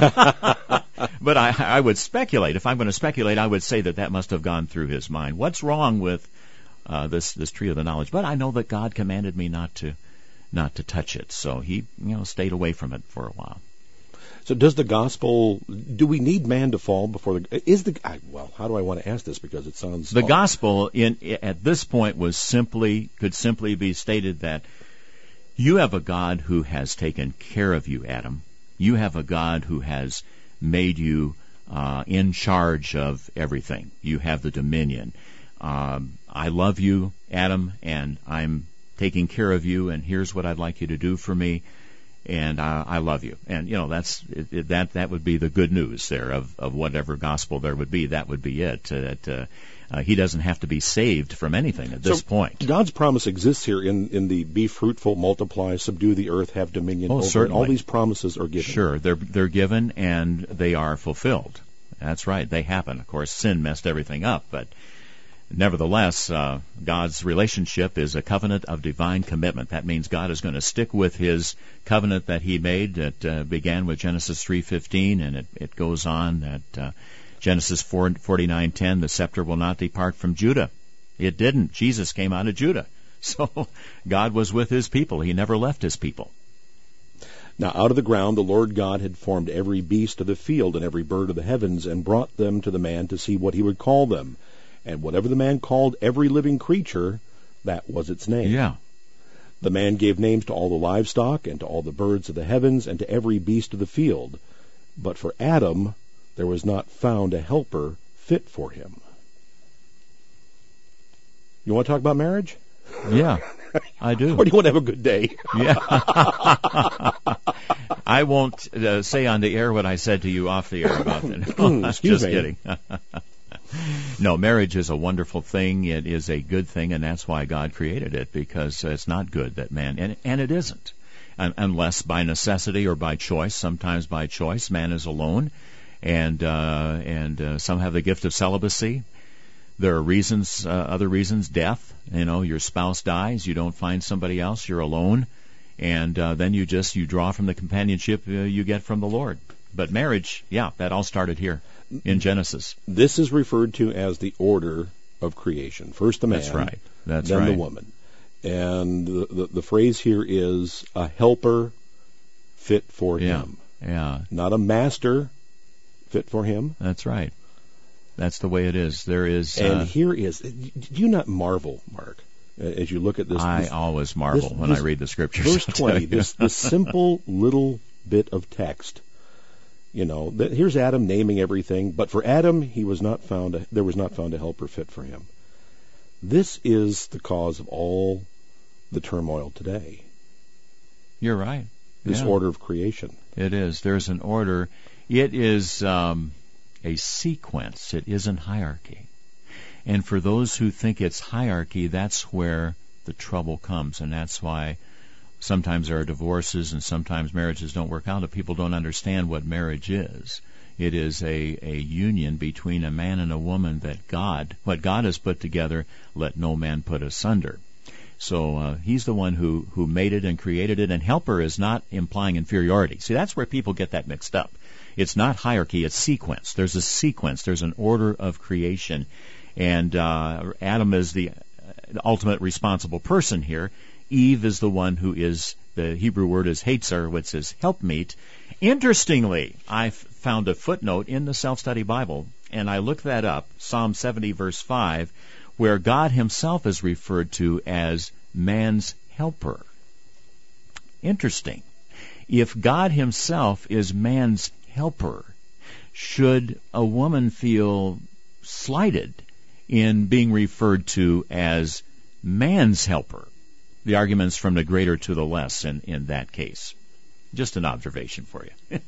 but I, I would speculate. If I'm going to speculate, I would say that that must have gone through his mind. What's wrong with uh, this this tree of the knowledge? But I know that God commanded me not to not to touch it. So he, you know, stayed away from it for a while. So does the gospel, do we need man to fall before the, is the, I, well, how do I want to ask this because it sounds... The odd. gospel in at this point was simply, could simply be stated that you have a God who has taken care of you, Adam. You have a God who has made you uh, in charge of everything. You have the dominion. Um, I love you, Adam, and I'm taking care of you, and here's what I'd like you to do for me. And I, I love you, and you know that's it, it, that. That would be the good news there of, of whatever gospel there would be. That would be it. Uh, that uh, uh, he doesn't have to be saved from anything at this so point. God's promise exists here in, in the be fruitful, multiply, subdue the earth, have dominion Oh, over. certainly. It. All these promises are given. Sure, they're they're given and they are fulfilled. That's right. They happen. Of course, sin messed everything up, but nevertheless, uh, God's relationship is a covenant of divine commitment. That means God is going to stick with His covenant that He made. That uh, began with Genesis three fifteen, and it, it goes on at uh, Genesis forty-nine ten. The scepter will not depart from Judah. It didn't. Jesus came out of Judah, so God was with His people. He never left His people. Now out of the ground the Lord God had formed every beast of the field and every bird of the heavens, and brought them to the man to see what he would call them. And whatever the man called every living creature, that was its name. Yeah. The man gave names to all the livestock, and to all the birds of the heavens, and to every beast of the field. But for Adam there was not found a helper fit for him. You want to talk about marriage? Yeah, I do. Or do you want to have a good day? Yeah. I won't uh, say on the air what I said to you off the air about it. No, Excuse just me. kidding. No, marriage is a wonderful thing. It is a good thing, and that's why God created it, because it's not good that man, and, and it isn't, Un- unless by necessity or by choice. Sometimes by choice, man is alone, and uh, and uh, some have the gift of celibacy. There are reasons, uh, other reasons, death. You know, your spouse dies, you don't find somebody else, you're alone, and uh, then you just you draw from the companionship uh, you get from the Lord. But marriage, yeah, that all started here in Genesis. This is referred to as the order of creation. First the man, That's right. That's then right. the woman. And the, the, the phrase here is a helper fit for Yeah. him. Yeah. Not a master fit for him. That's right. That's the way it is. There is. And uh, here is. Do you not marvel, Mark, as you look at this? I this, always marvel this, when this, I read the scriptures. Verse twenty. This this simple little bit of text. You know, that here's Adam naming everything, but for Adam, he was not found. A, there was not found a helper fit for him. This is the cause of all the turmoil today. You're right. This yeah. order of creation. It is. There's an order. It is um, a sequence. It isn't hierarchy. And for those who think it's hierarchy, that's where the trouble comes, and that's why sometimes there are divorces and sometimes marriages don't work out, and people don't understand what marriage is. It is a, a union between a man and a woman that God, what God has put together, let no man put asunder. So uh, he's the one who, who made it and created it, and helper is not implying inferiority. See, that's where people get that mixed up. It's not hierarchy, it's sequence. There's a sequence. There's an order of creation. And uh, Adam is the ultimate responsible person here. Eve is the one who is, the Hebrew word is Hatzar, which is helpmeet. Interestingly, I found a footnote in the Self-Study Bible, and I looked that up, Psalm seventy, verse five, where God himself is referred to as man's helper. Interesting. If God himself is man's helper, should a woman feel slighted in being referred to as man's helper? The argument's from the greater to the less in, in that case. Just an observation for you.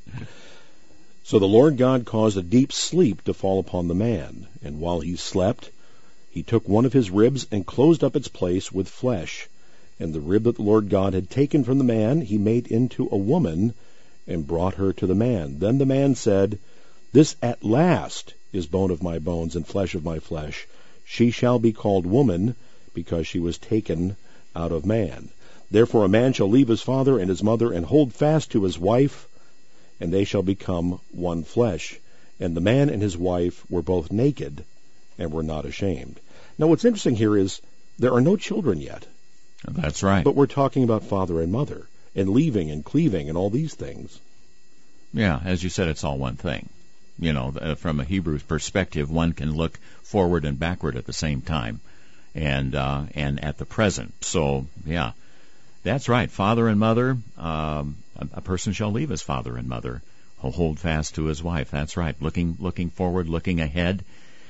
So the Lord God caused a deep sleep to fall upon the man, and while he slept, he took one of his ribs and closed up its place with flesh. And the rib that the Lord God had taken from the man he made into a woman and brought her to the man. Then the man said, "This at last is bone of my bones and flesh of my flesh. She shall be called woman, because she was taken out of man. Therefore a man shall leave his father and his mother and hold fast to his wife, and they shall become one flesh. And the man and his wife were both naked and were not ashamed." Now what's interesting here is there are no children yet. That's right. But we're talking about father and mother, and leaving and cleaving and all these things. Yeah, as you said, it's all one thing. You know, from a Hebrew perspective, one can look forward and backward at the same time, and uh, and at the present. So, yeah, that's right. Father and mother, um, a, a person shall leave his father and mother, he'll hold fast to his wife. That's right. Looking looking forward, looking ahead,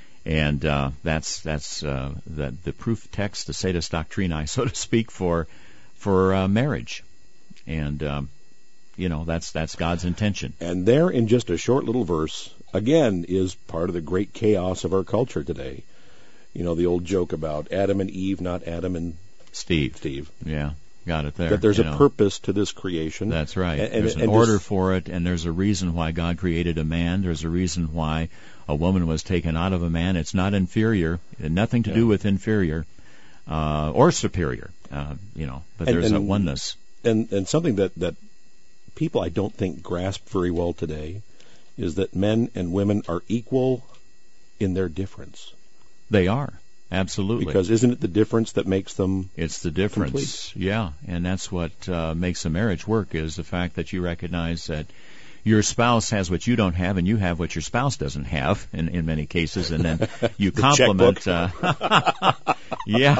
and uh, that's that's uh, the the proof text, the Sedis Doctrinae, so to speak, for for uh, marriage, and um, you know that's that's God's intention. And there, in just a short little verse, again, is part of the great chaos of our culture today. You know, the old joke about Adam and Eve, not Adam and Steve. Steve. Yeah, got it there. That there's you a know. purpose to this creation. That's right. And, and, there's an and order this, for it, and there's a reason why God created a man. There's a reason why a woman was taken out of a man. It's not inferior. It had nothing to yeah. do with inferior uh, or superior, uh, you know, but and, there's and, a oneness. And, and something that, that people I don't think grasp very well today is that men and women are equal in their difference. They are. Absolutely. Because isn't it the difference that makes them It's the difference. complete? Yeah, and that's what uh, makes a marriage work, is the fact that you recognize that your spouse has what you don't have, and you have what your spouse doesn't have in, in many cases, and then you the complement. Uh, yeah.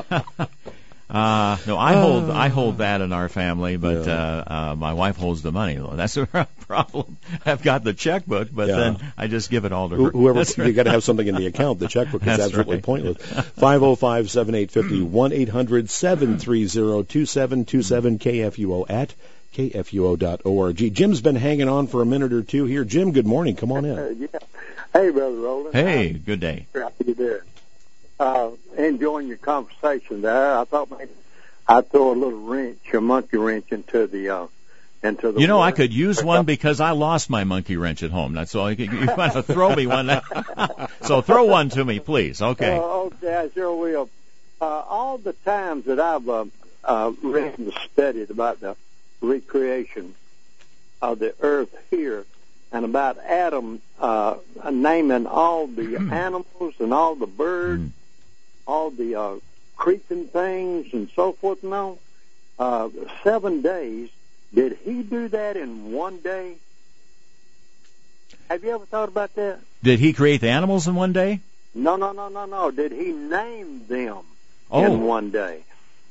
Uh, no, I hold I hold that in our family, but Yeah. uh, uh, my wife holds the money. That's a problem. I've got the checkbook, but Yeah. then I just give it all to Who- her. Whoever That's you right. got to have something in the account. The checkbook is That's absolutely right. pointless. Five zero five seven eight fifty one eight hundred seven three zero two seven two seven K F U O at K F U O dot org. Jim's been hanging on for a minute or two here. Jim, good morning. Come on in. Uh, yeah. Hey, Brother Roland. Hey, good day. How you doing? Uh, enjoying your conversation there. I thought maybe I'd throw a little wrench, a monkey wrench into the uh, into the. You know, word. I could use one because I lost my monkey wrench at home. That's all. You, you want to throw me one? So throw one to me, please. Okay. Uh, okay, I sure will. Uh, all the times that I've uh, uh, read and studied about the recreation of the earth here, and about Adam uh, naming all the animals and all the birds, all the uh, creeping things and so forth and on, uh, seven days Did he do that in one day? Have you ever thought about that? Did he create the animals in one day? No, no, no, no, no. Did he name them oh. in one day?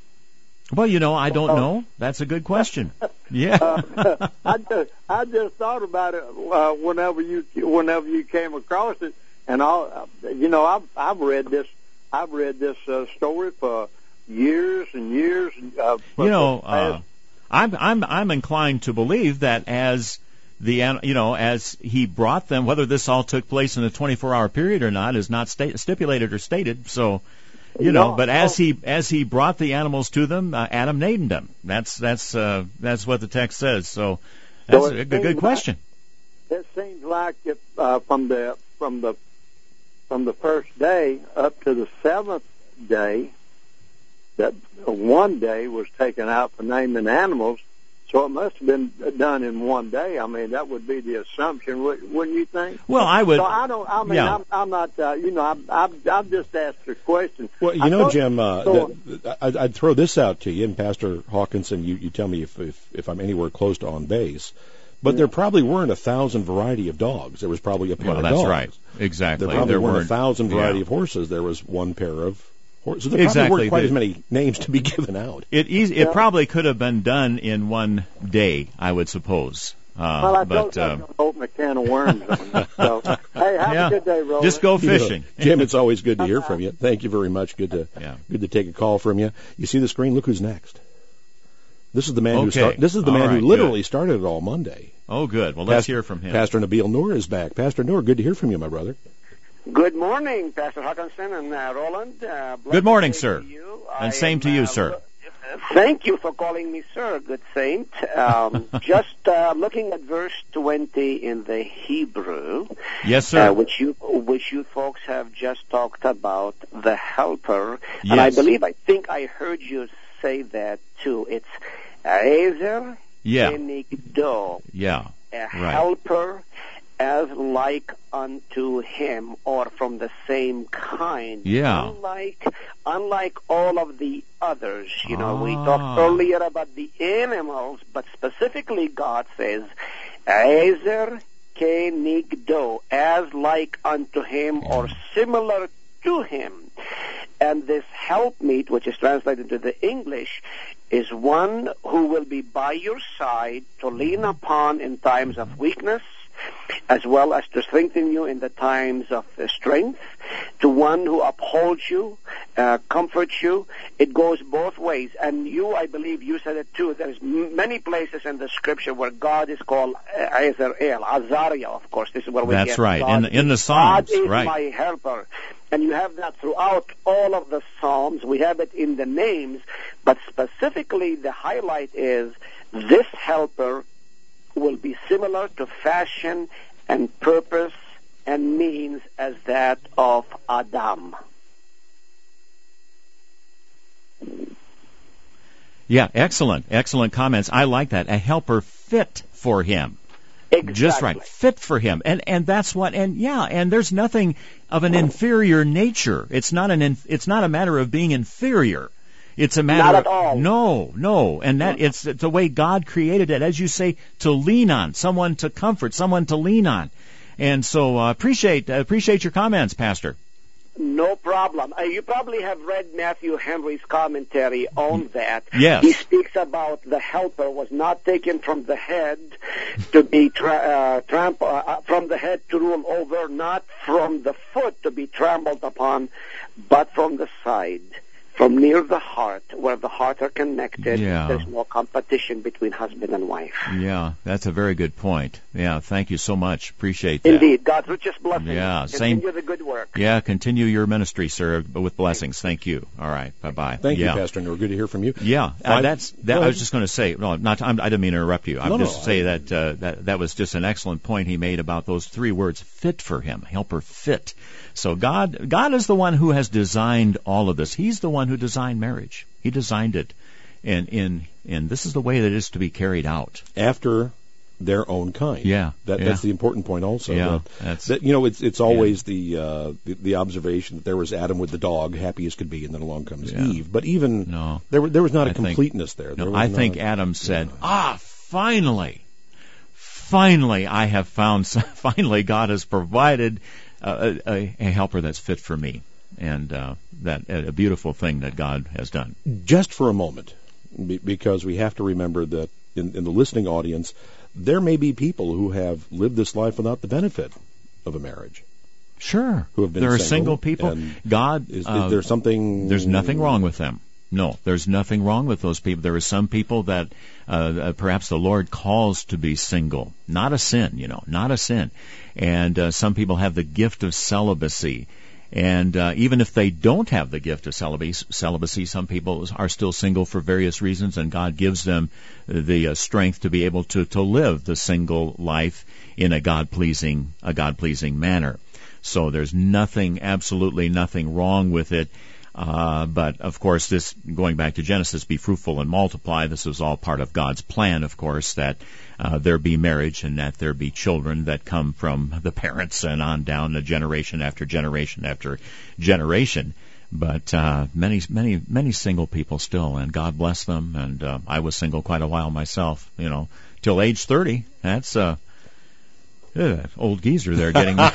Well, you know, I don't know. That's a good question. Yeah. uh, I just I just thought about it uh, whenever you whenever you came across it, and all uh, you know, I've I've read this I've read this uh, story for years and years. Uh, you know, uh, I'm I'm I'm inclined to believe that as the you know as he brought them, whether this all took place in a twenty-four hour period or not is not sta- stipulated or stated. So. You know, no, but as no. he as he brought the animals to them, uh, Adam named them. That's that's uh, that's what the text says. So that's so a good, good question. Like, it seems like it, uh, from the from the from the first day up to the seventh day, that one day was taken out for naming animals. So it must have been done in one day. I mean, that would be the assumption, wouldn't you think? Well, I would. So I don't. I mean, yeah. I'm, I'm not. Uh, you know, I'm, I'm, I'm just asked a question. Well, you I know, thought, Jim, uh, so, that, I'd, I'd throw this out to you, and Pastor Hawkinson, you, you tell me if, if if I'm anywhere close to on base. But yeah. there probably weren't a thousand variety of dogs. There was probably a pair well, of that's dogs. Right. Exactly. There probably there weren't, weren't a thousand variety yeah. of horses. There was one pair of. So there exactly. probably weren't quite the, as many names to be given out. It easy, it yeah. probably could have been done in one day, I would suppose. Uh, well, I but, told you uh, I was going to open a can of worms on you. So, hey, have yeah. a good day, Roland. Just go fishing. You know, Jim, it's always good to hear from you. Thank you very much. Good to yeah. good to take a call from you. You see the screen? Look who's next. This is the man okay. who start, This is the all man right, who literally good. started it all Monday. Oh, good. Well, let's Pastor, hear from him. Pastor Nabil Noor is back. Pastor Noor, good to hear from you, my brother. Good morning, Pastor Hawkinson and uh, Roland. Uh, good morning, sir. You. And I same am, to you, uh, sir. Thank you for calling me sir, good saint. Um, just uh, looking at verse twenty in the Hebrew. Yes, sir. Uh, which you which you folks have just talked about, the helper. Yes. And I believe, I think I heard you say that too. It's Ezer yeah. Kenigdo. Yeah. A right. helper as like unto him, or from the same kind. Yeah. Unlike, unlike all of the others. You know, ah. we talked earlier about the animals, but specifically God says, Ezer Kenigdo, as like unto him, or similar to him. And this helpmeet, which is translated into the English, is one who will be by your side to lean upon in times of weakness, as well as to strengthen you in the times of uh, strength, to one who upholds you, uh, comforts you. It goes both ways. And you, I believe, you said it too. There's m- many places in the Scripture where God is called uh, Azariel, Azariah, of course. This is where we That's get right. God, in, in the Psalms, God is right. my helper. And you have that throughout all of the Psalms. We have it in the names, but specifically the highlight is this helper will be similar to fashion and purpose and means as that of Adam. Yeah, excellent, excellent comments. I like that. A helper fit for him. Exactly. Just right, fit for him, and and that's what, and yeah, and there's nothing of an inferior nature. It's not an, inf- it's not a matter of being inferior. It's a matter not of at all. no, no, and that it's, it's the way God created it, as you say, to lean on, someone to comfort, someone to lean on, and so uh, appreciate uh, appreciate your comments, Pastor. No problem. Uh, you probably have read Matthew Henry's commentary on that. Yes. He speaks about the helper was not taken from the head to be tra- uh, tramp- uh, from the head to rule over, not from the foot to be trampled upon, but from the side, from near the heart, where the hearts are connected. Yeah. There's no competition between husband and wife. Yeah, that's a very good point. Yeah, thank you so much. Appreciate that. Indeed. God's richest blessings. Yeah, Continue same. the good work. Yeah, continue your ministry, sir, with blessings. Thank you. All right, bye-bye. Thank yeah. you, Pastor Noor. Good to hear from you. Yeah, uh, that's. That, I was just going to say. No, not. I'm, I didn't mean to interrupt you. I No, was just no, to say I, that, uh, that that was just an excellent point he made about those three words: fit for him, helper, fit. So God, God is the one who has designed all of this. He's the one who designed marriage. He designed it, and in and this is the way that it is to be carried out after their own kind. Yeah, that, yeah. that's the important point. Also, yeah, that, that's that, you know, it's it's always yeah. the, uh, the the observation that there was Adam with the dog, happy as could be, and then along comes yeah. Eve. But even no, there there was not a I completeness think, there. No, there I not, think Adam said, yeah. "Ah, finally, finally I have found, finally God has provided a, a, a helper that's fit for me. And uh, that a beautiful thing that God has done. Just for a moment, because we have to remember that in, in the listening audience, there may be people who have lived this life without the benefit of a marriage. Sure. Who have been there are single, single people. God, is, uh, is there something? There's nothing wrong with them. No, there's nothing wrong with those people. There are some people that uh, uh, perhaps the Lord calls to be single. Not a sin, you know, not a sin. And uh, some people have the gift of celibacy. And uh, even if they don't have the gift of celibacy, some people are still single for various reasons, and God gives them the uh, strength to be able to, to live the single life in a God-pleasing, a God-pleasing manner. So there's nothing, absolutely nothing wrong with it. Uh, but, of course, this, going back to Genesis, be fruitful and multiply, this is all part of God's plan, of course, that uh, there be marriage and that there be children that come from the parents and on down to generation after generation after generation. But uh, many, many, many single people still, and God bless them. And uh, I was single quite a while myself, you know, till age thirty. That's uh, uh, old geezer there getting me.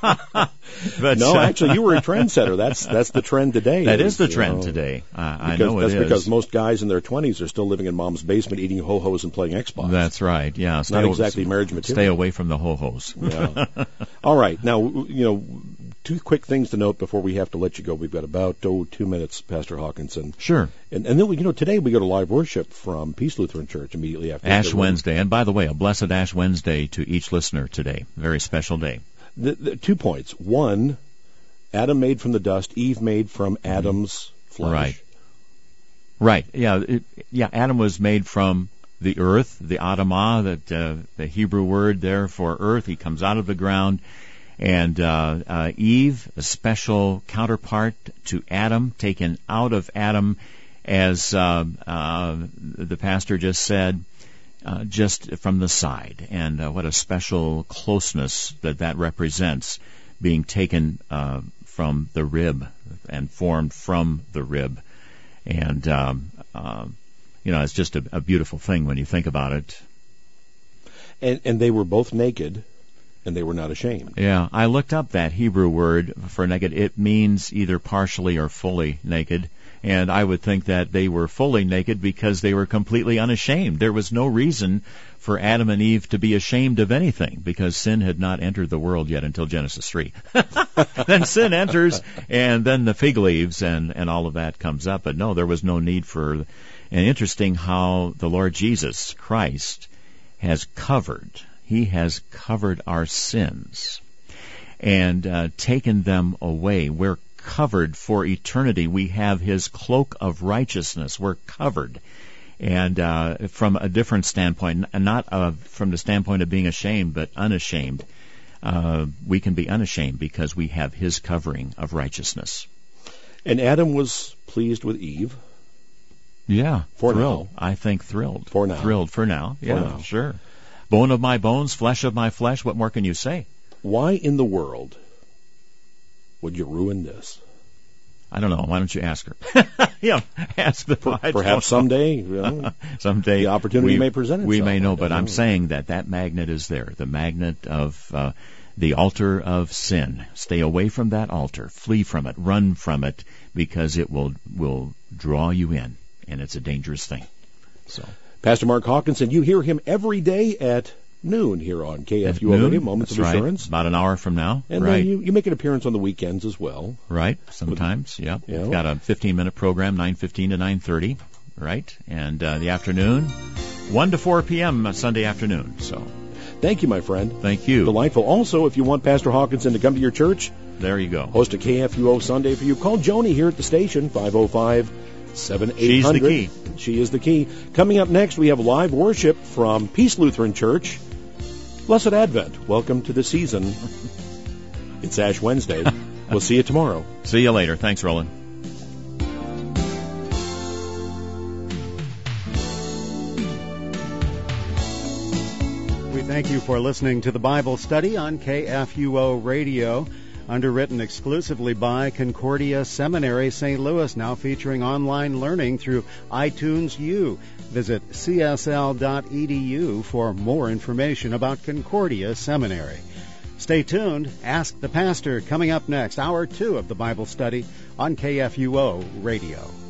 But, no, uh, actually, you were a trendsetter. That's that's the trend today. That is the you trend know, today. Uh, because, I know it that's is. That's because most guys in their twenties are still living in mom's basement, eating ho-hos and playing Xbox. That's right. Yeah, stay not exactly marriage material. Stay away from the ho-hos. Yeah. All right. Now, you know, two quick things to note before we have to let you go. We've got about oh two minutes, Pastor Hawkinson. Sure. And and then we, you know, today we go to live worship from Peace Lutheran Church immediately after Ash Wednesday. And by the way, a blessed Ash Wednesday to each listener today. Very special day. The, the, two points. One, Adam made from the dust, Eve made from Adam's flesh. Right. Right. Yeah. It, yeah. Adam was made from the earth, the Adamah, that uh, the Hebrew word there for earth. He comes out of the ground, and uh, uh, Eve, a special counterpart to Adam, taken out of Adam, as uh, uh, the pastor just said. Uh, just from the side, and uh, what a special closeness that that represents, being taken uh, from the rib and formed from the rib. And, um, uh, you know, it's just a, a beautiful thing when you think about it. And, and they were both naked, and they were not ashamed. Yeah, I looked up that Hebrew word for naked. It means either partially or fully naked. And I would think that they were fully naked because they were completely unashamed. There was no reason for Adam and Eve to be ashamed of anything because sin had not entered the world yet until Genesis three. Then sin enters, and then the fig leaves and, and all of that comes up. But no, there was no need for... And interesting how the Lord Jesus Christ has covered, He has covered our sins and uh, taken them away. We're covered for eternity. We have His cloak of righteousness. We're covered. And uh, from a different standpoint, not uh, from the standpoint of being ashamed, but unashamed, uh, we can be unashamed because we have His covering of righteousness. And Adam was pleased with Eve. Yeah, for thrilled. now. I think thrilled. For now. Thrilled for now. Yeah, for now. Sure. Bone of my bones, flesh of my flesh. What more can you say? Why in the world would you ruin this? I don't know. Why don't you ask her? Yeah, ask the. Per, perhaps someday, you know, someday the opportunity we, may present itself. We may know, but I'm saying that that magnet is there. The magnet of uh, the altar of sin. Stay away from that altar. Flee from it. Run from it, because it will will draw you in, and it's a dangerous thing. So, Pastor Mark Hawkinson, you hear him every day at noon here on K F U O Radio, Moments That's of right. Assurance. About an hour from now. And right. then you, you make an appearance on the weekends as well. Right, sometimes, yeah. You know. We've got a fifteen-minute program, nine fifteen to nine thirty, right? And uh, the afternoon, one to four p.m. Sunday afternoon. So, thank you, my friend. Thank you. Delightful. Also, if you want Pastor Hawkinson to come to your church, there you go. Host a K F U O Sunday for you. Call Joni here at the station, five oh five, seven eight hundred. She's the key. She is the key. Coming up next, we have live worship from Peace Lutheran Church. Blessed Advent. Welcome to the season. It's Ash Wednesday. We'll see you tomorrow. See you later. Thanks, Roland. We thank you for listening to the Bible study on K F U O Radio. underwritten exclusively by Concordia Seminary Saint Louis, now featuring online learning through iTunes U. Visit c s l dot e d u for more information about Concordia Seminary. Stay tuned. Ask the Pastor coming up next, hour two of the Bible study on K F U O Radio.